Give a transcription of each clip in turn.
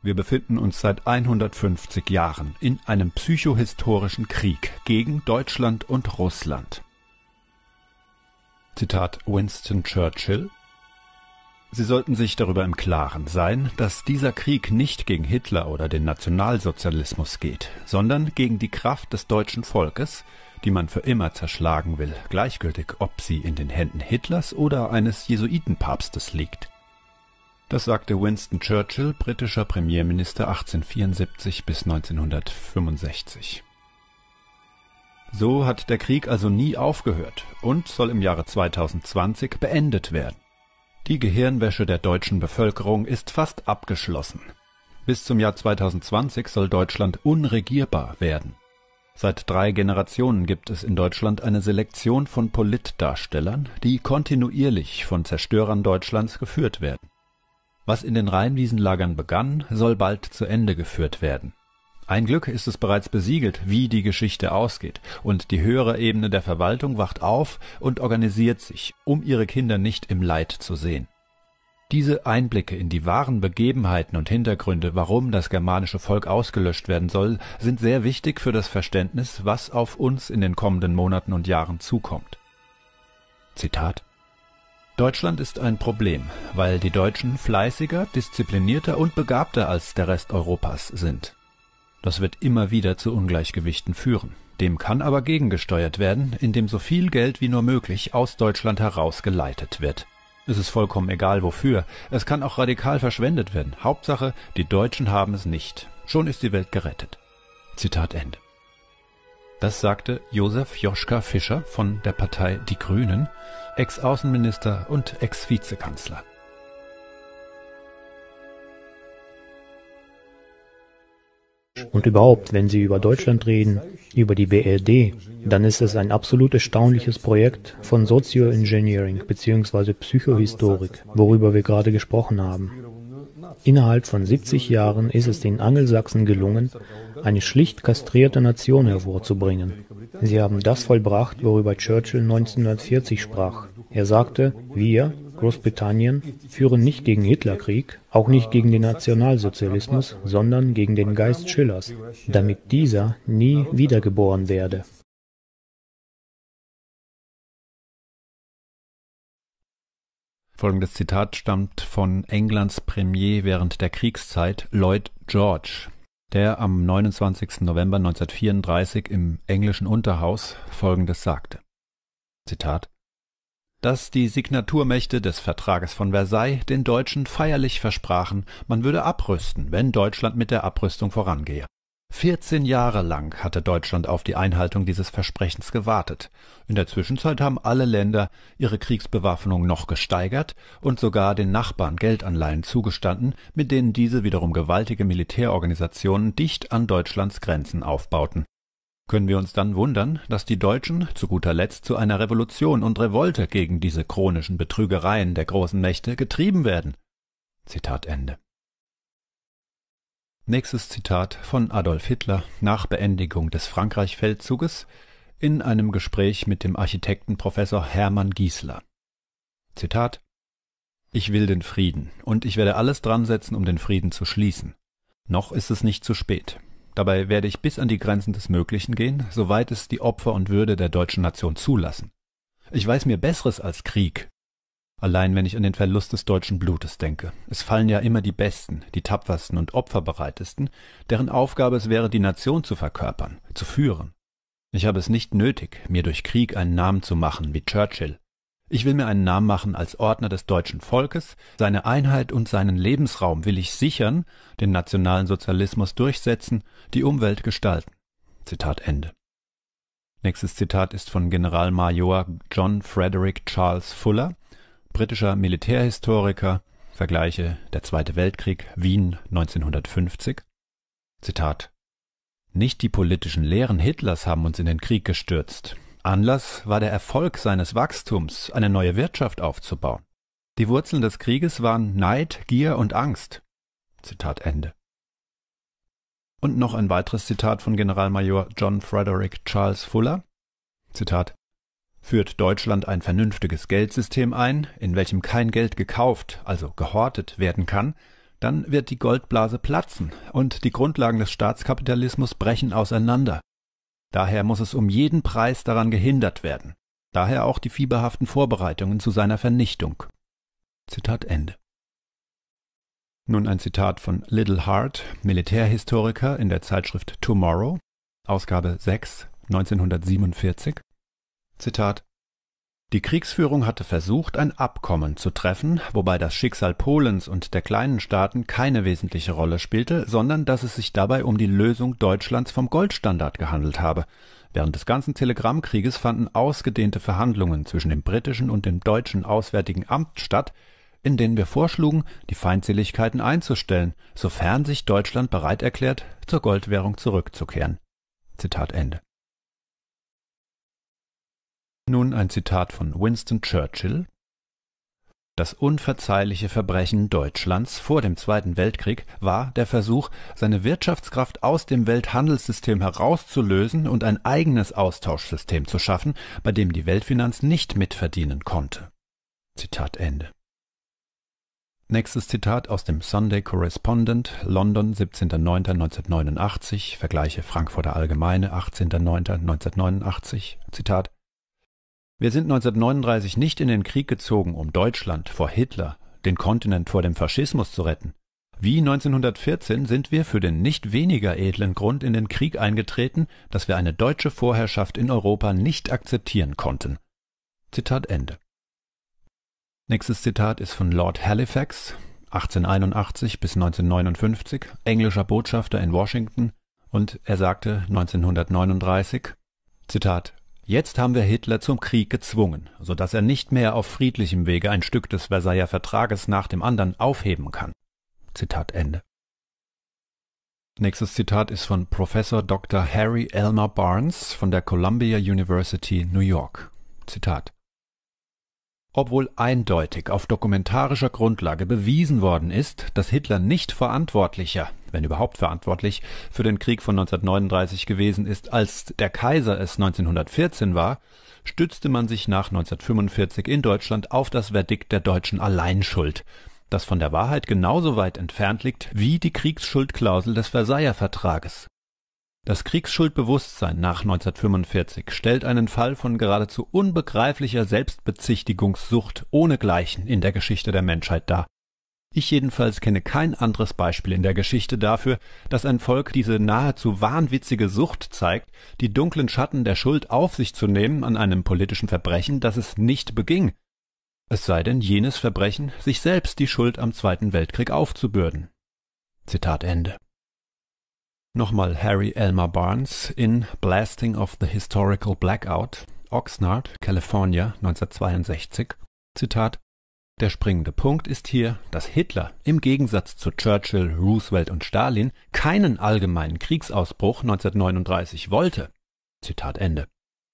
Wir befinden uns seit 150 Jahren in einem psychohistorischen Krieg gegen Deutschland und Russland. Zitat Winston Churchill: Sie sollten sich darüber im Klaren sein, dass dieser Krieg nicht gegen Hitler oder den Nationalsozialismus geht, sondern gegen die Kraft des deutschen Volkes, die man für immer zerschlagen will, gleichgültig, ob sie in den Händen Hitlers oder eines Jesuitenpapstes liegt. Das sagte Winston Churchill, britischer Premierminister 1874 bis 1965. So hat der Krieg also nie aufgehört und soll im Jahre 2020 beendet werden. Die Gehirnwäsche der deutschen Bevölkerung ist fast abgeschlossen. Bis zum Jahr 2020 soll Deutschland unregierbar werden. Seit 3 Generationen gibt es in Deutschland eine Selektion von Politdarstellern, die kontinuierlich von Zerstörern Deutschlands geführt werden. Was in den Rheinwiesenlagern begann, soll bald zu Ende geführt werden. Ein Glück ist es bereits besiegelt, wie die Geschichte ausgeht, und die höhere Ebene der Verwaltung wacht auf und organisiert sich, um ihre Kinder nicht im Leid zu sehen. Diese Einblicke in die wahren Begebenheiten und Hintergründe, warum das germanische Volk ausgelöscht werden soll, sind sehr wichtig für das Verständnis, was auf uns in den kommenden Monaten und Jahren zukommt. Zitat: Deutschland ist ein Problem, weil die Deutschen fleißiger, disziplinierter und begabter als der Rest Europas sind. Das wird immer wieder zu Ungleichgewichten führen. Dem kann aber gegengesteuert werden, indem so viel Geld wie nur möglich aus Deutschland heraus geleitet wird. Es ist vollkommen egal wofür. Es kann auch radikal verschwendet werden. Hauptsache, die Deutschen haben es nicht. Schon ist die Welt gerettet. Zitat Ende. Das sagte Josef Joschka Fischer von der Partei Die Grünen, Ex-Außenminister und Ex-Vizekanzler. Und überhaupt, wenn Sie über Deutschland reden, über die BRD, dann ist es ein absolut erstaunliches Projekt von Sozioengineering bzw. Psychohistorik, worüber wir gerade gesprochen haben. Innerhalb von 70 Jahren ist es den Angelsachsen gelungen, eine schlicht kastrierte Nation hervorzubringen. Sie haben das vollbracht, worüber Churchill 1940 sprach. Er sagte, wir, Großbritannien, führen nicht gegen Hitler Krieg, auch nicht gegen den Nationalsozialismus, sondern gegen den Geist Schillers, damit dieser nie wiedergeboren werde. Folgendes Zitat stammt von Englands Premier während der Kriegszeit, Lloyd George, der am 29. November 1934 im englischen Unterhaus Folgendes sagte. Zitat: Dass die Signaturmächte des Vertrages von Versailles den Deutschen feierlich versprachen, man würde abrüsten, wenn Deutschland mit der Abrüstung vorangehe. 14 Jahre lang hatte Deutschland auf die Einhaltung dieses Versprechens gewartet. In der Zwischenzeit haben alle Länder ihre Kriegsbewaffnung noch gesteigert und sogar den Nachbarn Geldanleihen zugestanden, mit denen diese wiederum gewaltige Militärorganisationen dicht an Deutschlands Grenzen aufbauten. Können wir uns dann wundern, dass die Deutschen zu guter Letzt zu einer Revolution und Revolte gegen diese chronischen Betrügereien der großen Mächte getrieben werden? Zitat Ende. Nächstes Zitat von Adolf Hitler nach Beendigung des Frankreich-Feldzuges in einem Gespräch mit dem Architekten Professor Hermann Giesler. Zitat: Ich will den Frieden, und ich werde alles dran setzen, um den Frieden zu schließen. Noch ist es nicht zu spät. Dabei werde ich bis an die Grenzen des Möglichen gehen, soweit es die Opfer und Würde der deutschen Nation zulassen. Ich weiß mir Besseres als Krieg. Allein wenn ich an den Verlust des deutschen Blutes denke. Es fallen ja immer die Besten, die tapfersten und opferbereitesten, deren Aufgabe es wäre, die Nation zu verkörpern, zu führen. Ich habe es nicht nötig, mir durch Krieg einen Namen zu machen wie Churchill. Ich will mir einen Namen machen als Ordner des deutschen Volkes, seine Einheit und seinen Lebensraum will ich sichern, den nationalen Sozialismus durchsetzen, die Umwelt gestalten. Zitat Ende. Nächstes Zitat ist von Generalmajor John Frederick Charles Fuller, britischer Militärhistoriker, Vergleiche der Zweite Weltkrieg, Wien 1950. Zitat: Nicht die politischen Lehren Hitlers haben uns in den Krieg gestürzt. Anlass war der Erfolg seines Wachstums, eine neue Wirtschaft aufzubauen. Die Wurzeln des Krieges waren Neid, Gier und Angst. Zitat Ende. Und noch ein weiteres Zitat von Generalmajor John Frederick Charles Fuller. Zitat: Führt Deutschland ein vernünftiges Geldsystem ein, in welchem kein Geld gekauft, also gehortet werden kann, dann wird die Goldblase platzen und die Grundlagen des Staatskapitalismus brechen auseinander. Daher muss es um jeden Preis daran gehindert werden. Daher auch die fieberhaften Vorbereitungen zu seiner Vernichtung. Zitat Ende. Nun ein Zitat von Liddell Hart, Militärhistoriker in der Zeitschrift Tomorrow, Ausgabe 6, 1947. Zitat: Die Kriegsführung hatte versucht, ein Abkommen zu treffen, wobei das Schicksal Polens und der kleinen Staaten keine wesentliche Rolle spielte, sondern dass es sich dabei um die Lösung Deutschlands vom Goldstandard gehandelt habe. Während des ganzen Telegrammkrieges fanden ausgedehnte Verhandlungen zwischen dem britischen und dem deutschen Auswärtigen Amt statt, in denen wir vorschlugen, die Feindseligkeiten einzustellen, sofern sich Deutschland bereit erklärt, zur Goldwährung zurückzukehren. Zitat Ende. Nun ein Zitat von Winston Churchill: Das unverzeihliche Verbrechen Deutschlands vor dem Zweiten Weltkrieg war der Versuch, seine Wirtschaftskraft aus dem Welthandelssystem herauszulösen und ein eigenes Austauschsystem zu schaffen, bei dem die Weltfinanz nicht mitverdienen konnte. Zitat Ende. Nächstes Zitat aus dem Sunday Correspondent, London, 17.09.1989, Vergleiche Frankfurter Allgemeine, 18.09.1989, Zitat: Wir sind 1939 nicht in den Krieg gezogen, um Deutschland vor Hitler, den Kontinent vor dem Faschismus zu retten. Wie 1914 sind wir für den nicht weniger edlen Grund in den Krieg eingetreten, dass wir eine deutsche Vorherrschaft in Europa nicht akzeptieren konnten. Zitat Ende. Nächstes Zitat ist von Lord Halifax, 1881 bis 1959, englischer Botschafter in Washington, und er sagte 1939, Zitat: Jetzt haben wir Hitler zum Krieg gezwungen, so dass er nicht mehr auf friedlichem Wege ein Stück des Versailler Vertrages nach dem anderen aufheben kann. Zitat Ende. Nächstes Zitat ist von Professor Dr. Harry Elmer Barnes von der Columbia University, New York. Zitat: Obwohl eindeutig auf dokumentarischer Grundlage bewiesen worden ist, dass Hitler nicht verantwortlicher, wenn überhaupt verantwortlich, für den Krieg von 1939 gewesen ist, als der Kaiser es 1914 war, stützte man sich nach 1945 in Deutschland auf das Verdikt der deutschen Alleinschuld, das von der Wahrheit genauso weit entfernt liegt wie die Kriegsschuldklausel des Versailler Vertrages. Das Kriegsschuldbewusstsein nach 1945 stellt einen Fall von geradezu unbegreiflicher Selbstbezichtigungssucht ohnegleichen in der Geschichte der Menschheit dar. Ich jedenfalls kenne kein anderes Beispiel in der Geschichte dafür, dass ein Volk diese nahezu wahnwitzige Sucht zeigt, die dunklen Schatten der Schuld auf sich zu nehmen an einem politischen Verbrechen, das es nicht beging. Es sei denn, jenes Verbrechen, sich selbst die Schuld am Zweiten Weltkrieg aufzubürden. Zitat Ende. Nochmal Harry Elmer Barnes in Blasting of the Historical Blackout, Oxnard, California, 1962, Zitat: Der springende Punkt ist hier, dass Hitler im Gegensatz zu Churchill, Roosevelt und Stalin keinen allgemeinen Kriegsausbruch 1939 wollte. Zitat Ende.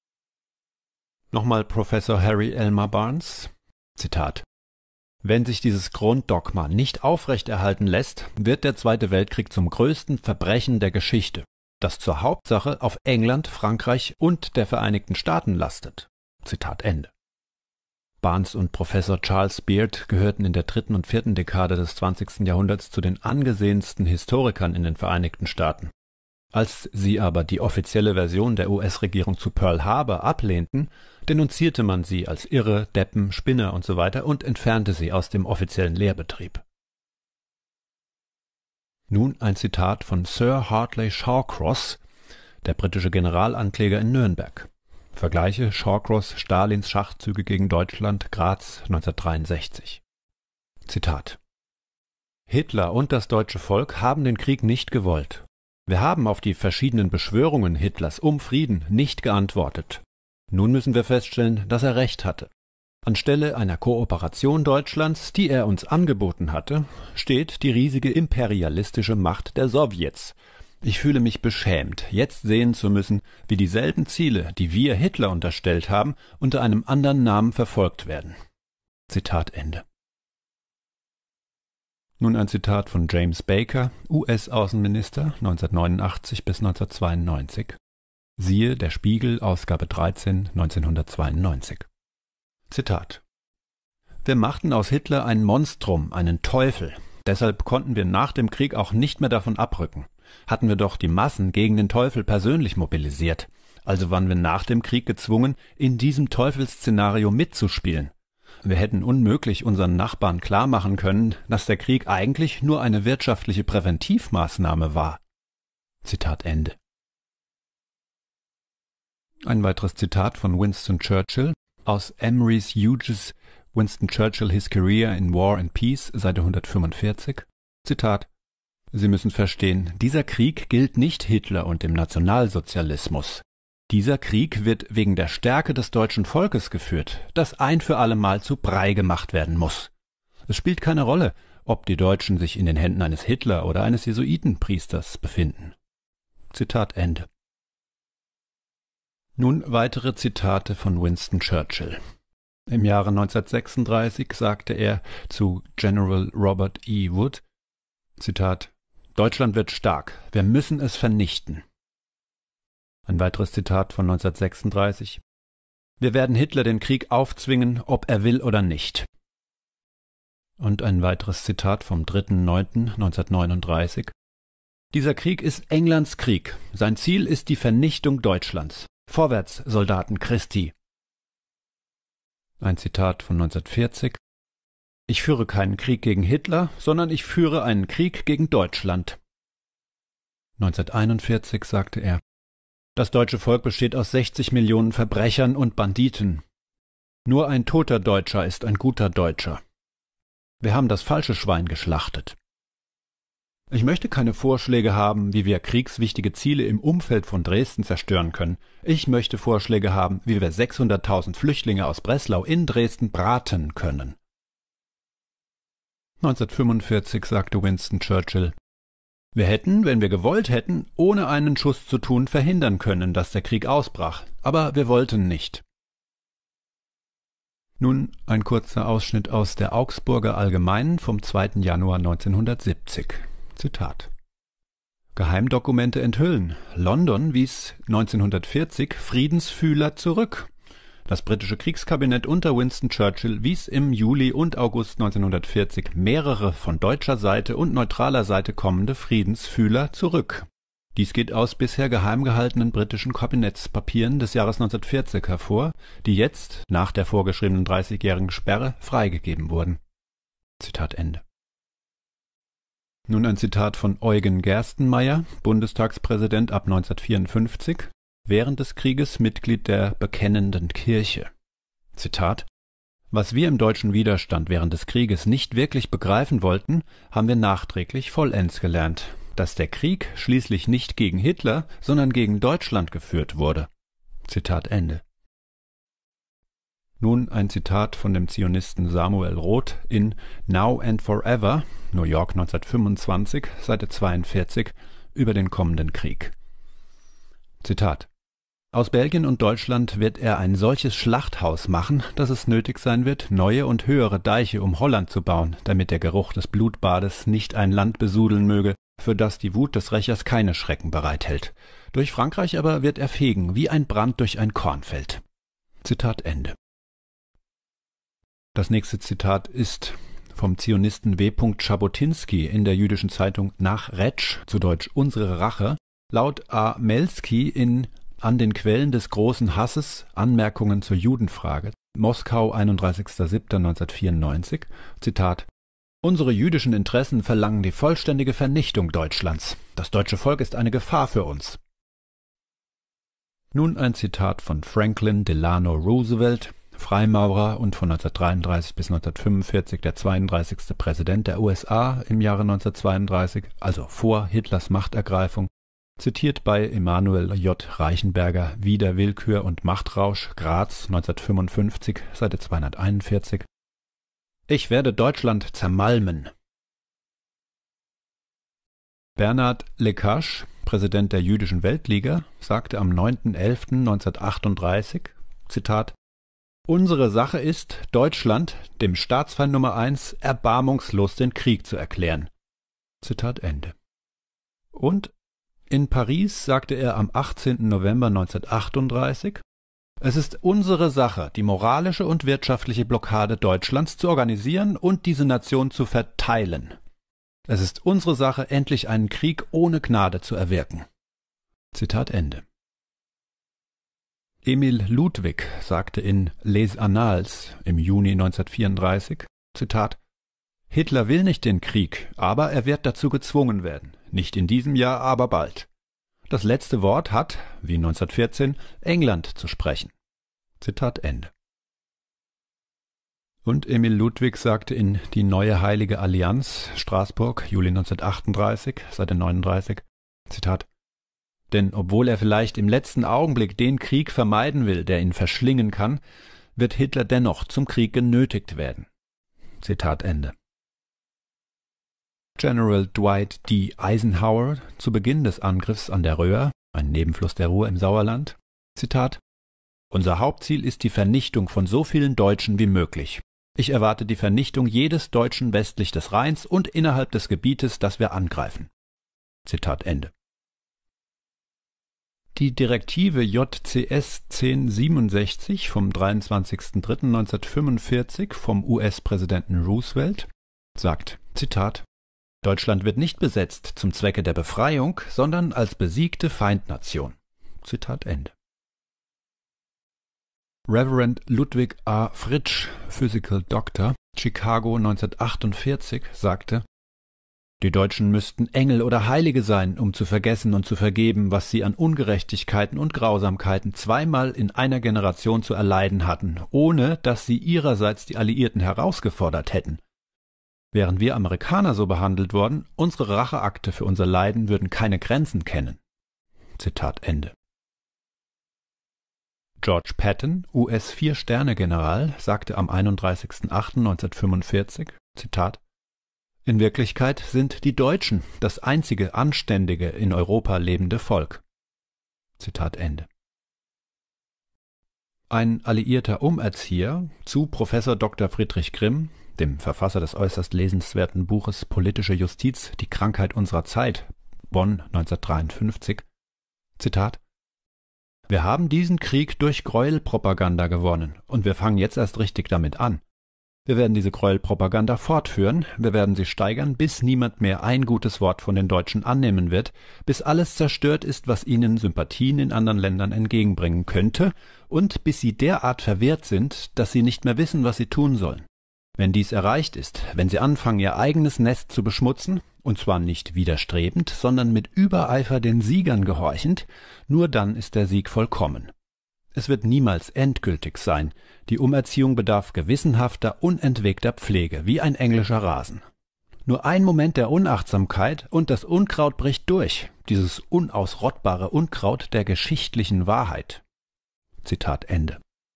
Nochmal Professor Harry Elmer Barnes, Zitat: Wenn sich dieses Grunddogma nicht aufrechterhalten lässt, wird der Zweite Weltkrieg zum größten Verbrechen der Geschichte, das zur Hauptsache auf England, Frankreich und der Vereinigten Staaten lastet. Zitat Ende. Barnes und Professor Charles Beard gehörten in der 3. und 4. Dekade des 20. Jahrhunderts zu den angesehensten Historikern in den Vereinigten Staaten. Als sie aber die offizielle Version der US-Regierung zu Pearl Harbor ablehnten, denunzierte man sie als Irre, Deppen, Spinner usw. und entfernte sie aus dem offiziellen Lehrbetrieb. Nun ein Zitat von Sir Hartley Shawcross, der britische Generalankläger in Nürnberg. Vergleiche Shawcross, Stalins Schachzüge gegen Deutschland, Graz 1963. Zitat: Hitler und das deutsche Volk haben den Krieg nicht gewollt. Wir haben auf die verschiedenen Beschwörungen Hitlers um Frieden nicht geantwortet. Nun müssen wir feststellen, dass er recht hatte. Anstelle einer Kooperation Deutschlands, die er uns angeboten hatte, steht die riesige imperialistische Macht der Sowjets. Ich fühle mich beschämt, jetzt sehen zu müssen, wie dieselben Ziele, die wir Hitler unterstellt haben, unter einem anderen Namen verfolgt werden. Zitat Ende. Nun ein Zitat von James Baker, US-Außenminister 1989 bis 1992. Siehe Der Spiegel, Ausgabe 13, 1992. Zitat: Wir machten aus Hitler ein Monstrum, einen Teufel. Deshalb konnten wir nach dem Krieg auch nicht mehr davon abrücken. Hatten wir doch die Massen gegen den Teufel persönlich mobilisiert. Also waren wir nach dem Krieg gezwungen, in diesem Teufelsszenario mitzuspielen. Wir hätten unmöglich unseren Nachbarn klarmachen können, dass der Krieg eigentlich nur eine wirtschaftliche Präventivmaßnahme war. Zitat Ende. Ein weiteres Zitat von Winston Churchill aus Emery's Hughes Winston Churchill His Career in War and Peace, Seite 145. Zitat: Sie müssen verstehen, dieser Krieg gilt nicht Hitler und dem Nationalsozialismus. Dieser Krieg wird wegen der Stärke des deutschen Volkes geführt, das ein für alle Mal zu Brei gemacht werden muss. Es spielt keine Rolle, ob die Deutschen sich in den Händen eines Hitler oder eines Jesuitenpriesters befinden. Zitat Ende. Nun weitere Zitate von Winston Churchill. Im Jahre 1936 sagte er zu General Robert E. Wood, Zitat: Deutschland wird stark, wir müssen es vernichten. Ein weiteres Zitat von 1936. Wir werden Hitler den Krieg aufzwingen, ob er will oder nicht. Und ein weiteres Zitat vom 3.9.1939. Dieser Krieg ist Englands Krieg. Sein Ziel ist die Vernichtung Deutschlands. Vorwärts, Soldaten Christi. Ein Zitat von 1940. Ich führe keinen Krieg gegen Hitler, sondern ich führe einen Krieg gegen Deutschland. 1941 sagte er: Das deutsche Volk besteht aus 60 Millionen Verbrechern und Banditen. Nur ein toter Deutscher ist ein guter Deutscher. Wir haben das falsche Schwein geschlachtet. Ich möchte keine Vorschläge haben, wie wir kriegswichtige Ziele im Umfeld von Dresden zerstören können. Ich möchte Vorschläge haben, wie wir 600.000 Flüchtlinge aus Breslau in Dresden braten können. 1945 sagte Winston Churchill: Wir hätten, wenn wir gewollt hätten, ohne einen Schuss zu tun, verhindern können, dass der Krieg ausbrach. Aber wir wollten nicht. Nun ein kurzer Ausschnitt aus der Augsburger Allgemeinen vom 2. Januar 1970. Zitat: Geheimdokumente enthüllen. London wies 1940 Friedensfühler zurück. Das britische Kriegskabinett unter Winston Churchill wies im Juli und August 1940 mehrere von deutscher Seite und neutraler Seite kommende Friedensfühler zurück. Dies geht aus bisher geheim gehaltenen britischen Kabinettspapieren des Jahres 1940 hervor, die jetzt, nach der vorgeschriebenen 30-jährigen Sperre, freigegeben wurden. Zitat Ende. Nun ein Zitat von Eugen Gerstenmaier, Bundestagspräsident ab 1954, während des Krieges Mitglied der Bekennenden Kirche. Zitat: Was wir im deutschen Widerstand während des Krieges nicht wirklich begreifen wollten, haben wir nachträglich vollends gelernt, dass der Krieg schließlich nicht gegen Hitler, sondern gegen Deutschland geführt wurde. Zitat Ende. Nun ein Zitat von dem Zionisten Samuel Roth in Now and Forever, New York 1925, Seite 42, über den kommenden Krieg. Zitat: Aus Belgien und Deutschland wird er ein solches Schlachthaus machen, dass es nötig sein wird, neue und höhere Deiche um Holland zu bauen, damit der Geruch des Blutbades nicht ein Land besudeln möge, für das die Wut des Rächers keine Schrecken bereithält. Durch Frankreich aber wird er fegen, wie ein Brand durch ein Kornfeld. Zitat Ende. Das nächste Zitat ist vom Zionisten W. Schabotinsky in der jüdischen Zeitung Nach Retsch, zu Deutsch Unsere Rache, laut A. Melsky in An den Quellen des großen Hasses, Anmerkungen zur Judenfrage, Moskau, 31.07.1994, Zitat: Unsere jüdischen Interessen verlangen die vollständige Vernichtung Deutschlands. Das deutsche Volk ist eine Gefahr für uns. Nun ein Zitat von Franklin Delano Roosevelt, Freimaurer und von 1933 bis 1945 der 32. Präsident der USA im Jahre 1932, also vor Hitlers Machtergreifung, zitiert bei Emanuel J. Reichenberger, Wider Willkür und Machtrausch, Graz, 1955, Seite 241. Ich werde Deutschland zermalmen. Bernhard Lekasch, Präsident der Jüdischen Weltliga, sagte am 9.11.1938, Zitat: Unsere Sache ist, Deutschland, dem Staatsfeind Nummer 1, erbarmungslos den Krieg zu erklären. Zitat Ende. Und in Paris sagte er am 18. November 1938, es ist unsere Sache, die moralische und wirtschaftliche Blockade Deutschlands zu organisieren und diese Nation zu verteilen. Es ist unsere Sache, endlich einen Krieg ohne Gnade zu erwirken. Zitat Ende. Emil Ludwig sagte in Les Annales im Juni 1934, Zitat, Hitler will nicht den Krieg, aber er wird dazu gezwungen werden. Nicht in diesem Jahr, aber bald. Das letzte Wort hat, wie 1914, England zu sprechen. Zitat Ende. Und Emil Ludwig sagte in Die neue heilige Allianz, Straßburg, Juli 1938, Seite 39, Zitat, denn obwohl er vielleicht im letzten Augenblick den Krieg vermeiden will, der ihn verschlingen kann, wird Hitler dennoch zum Krieg genötigt werden. Zitat Ende. General Dwight D. Eisenhower zu Beginn des Angriffs an der Röhr, ein Nebenfluss der Ruhr im Sauerland, Zitat, unser Hauptziel ist die Vernichtung von so vielen Deutschen wie möglich. Ich erwarte die Vernichtung jedes Deutschen westlich des Rheins und innerhalb des Gebietes, das wir angreifen. Zitat Ende. Die Direktive JCS 1067 vom 23.03.1945 vom US-Präsidenten Roosevelt sagt, Zitat, Deutschland wird nicht besetzt zum Zwecke der Befreiung, sondern als besiegte Feindnation. Zitat Ende. Reverend Ludwig A. Fritsch, Physical Doctor, Chicago 1948, sagte, die Deutschen müssten Engel oder Heilige sein, um zu vergessen und zu vergeben, was sie an Ungerechtigkeiten und Grausamkeiten zweimal in einer Generation zu erleiden hatten, ohne dass sie ihrerseits die Alliierten herausgefordert hätten. Wären wir Amerikaner so behandelt worden, unsere Racheakte für unser Leiden würden keine Grenzen kennen. Zitat Ende. George Patton, US-4-Sterne-General, sagte am 31.08.1945, Zitat, in Wirklichkeit sind die Deutschen das einzige anständige in Europa lebende Volk. Zitat Ende. Ein alliierter Umerzieher zu Professor Dr. Friedrich Grimm, dem Verfasser des äußerst lesenswerten Buches Politische Justiz, die Krankheit unserer Zeit, Bonn 1953, Zitat, wir haben diesen Krieg durch Gräuelpropaganda gewonnen und wir fangen jetzt erst richtig damit an. Wir werden diese Gräuelpropaganda fortführen, wir werden sie steigern, bis niemand mehr ein gutes Wort von den Deutschen annehmen wird, bis alles zerstört ist, was ihnen Sympathien in anderen Ländern entgegenbringen könnte und bis sie derart verwirrt sind, dass sie nicht mehr wissen, was sie tun sollen. Wenn dies erreicht ist, wenn sie anfangen, ihr eigenes Nest zu beschmutzen, und zwar nicht widerstrebend, sondern mit Übereifer den Siegern gehorchend, nur dann ist der Sieg vollkommen. Es wird niemals endgültig sein. Die Umerziehung bedarf gewissenhafter, unentwegter Pflege, wie ein englischer Rasen. Nur ein Moment der Unachtsamkeit und das Unkraut bricht durch, dieses unausrottbare Unkraut der geschichtlichen Wahrheit. Zitat Ende.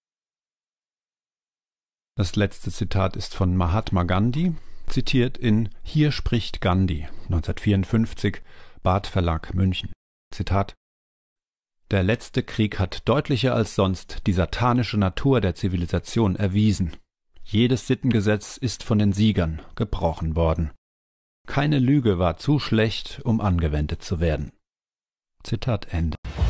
Das letzte Zitat ist von Mahatma Gandhi, zitiert in Hier spricht Gandhi, 1954, Barth Verlag, München. Zitat: Der letzte Krieg hat deutlicher als sonst die satanische Natur der Zivilisation erwiesen. Jedes Sittengesetz ist von den Siegern gebrochen worden. Keine Lüge war zu schlecht, um angewendet zu werden. Zitat Ende.